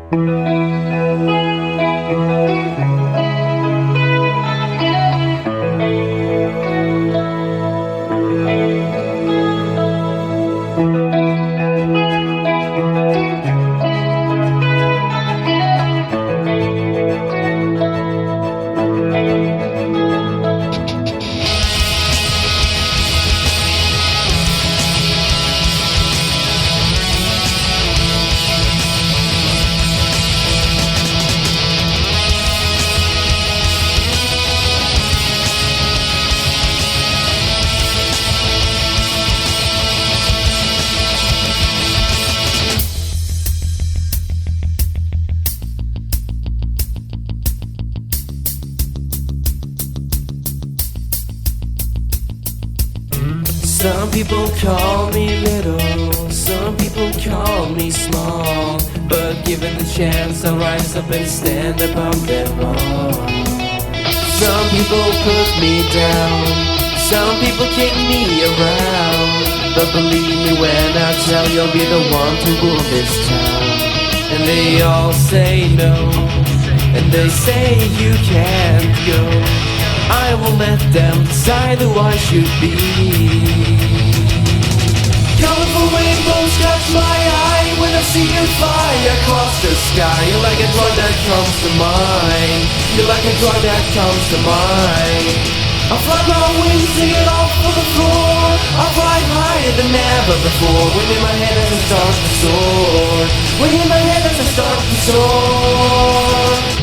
Some people call me little, some people call me small, but given the chance I'll rise up and stand above them all. Some people put me down, some people kick me around, but believe me when I tell you'll be the one to rule this town. And they all say no, and they say you can't go. I will let them decide who I should be. Colorful rainbows catch my eye when I see you fly across the sky. You're like a drug that comes to mind. You're like a drug that comes to mind. I'll fly my wings, sing it off for the floor. I'll fly higher than ever before. Wind in my head as I start to soar. Wind in my head as I start to soar.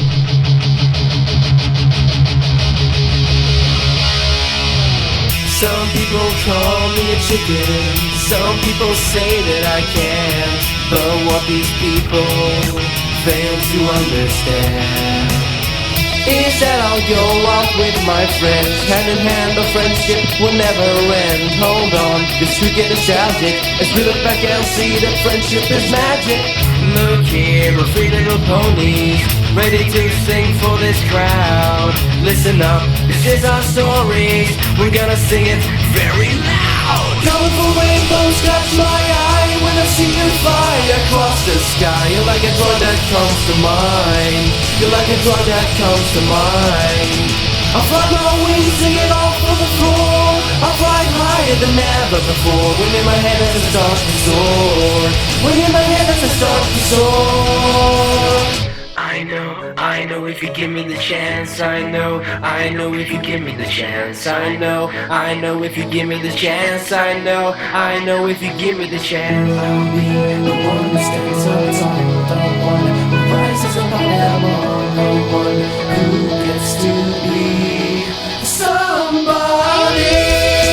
Some people call me a chicken, some people say that I can't, but what these people fail to understand is that I'll go out with my friends, hand in hand, the friendship will never end. Hold on, this could get nostalgic as we look back and see that friendship is magic. Look here, we're three little ponies, ready to sing for this crowd. Listen up, this is our story, we're gonna sing it very loud. Colorful rainbows catch my eye when I see you fly across the sky. You're like a drug that comes to mind. You're like a drug that comes to mind. I'll fly my wings, sing it off on the floor. I'll fly higher than ever before. Wind in my head as I start to soar. Wind in my head as I start to soar. I know if you give me the chance. I know if you give me the chance. I know if you give me the chance. I know if you give me the chance. I'll be the one who stands up tall, the one who rises above them all, the one who gets to be somebody.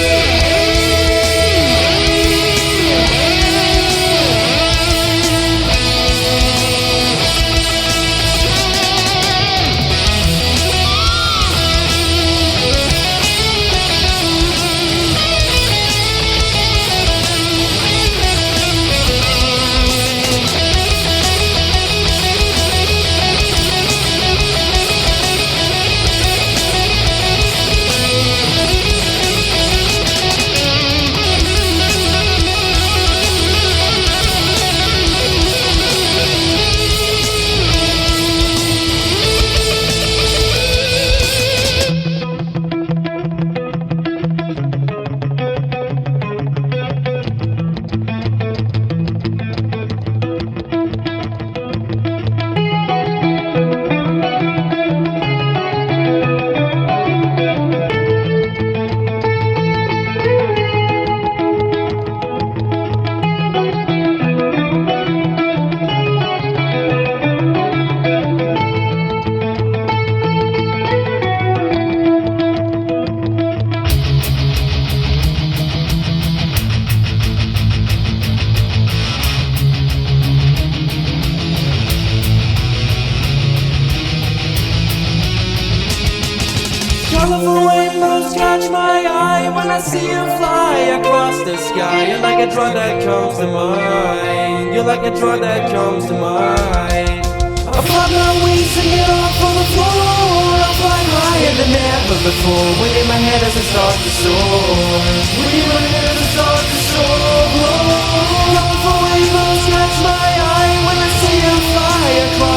Colorful rainbows catch my eye when I see you fly across the sky. You're like a drug that comes to mind. You're like a drug that comes to mind. I fly my wings, sing it off on the floor. I fly higher than ever before. Wind in my head as I start to soar. Wind in my head as I start to soar. Colorful rainbows catch my eye when I see you fly across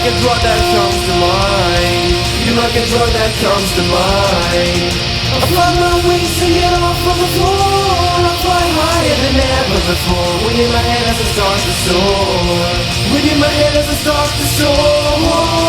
like a thought that comes to mind. You're like a thought that comes to mind. I fly my wings to get off of the floor. I fly higher than ever before. Within my head as it starts to soar. Within my head as it starts to soar.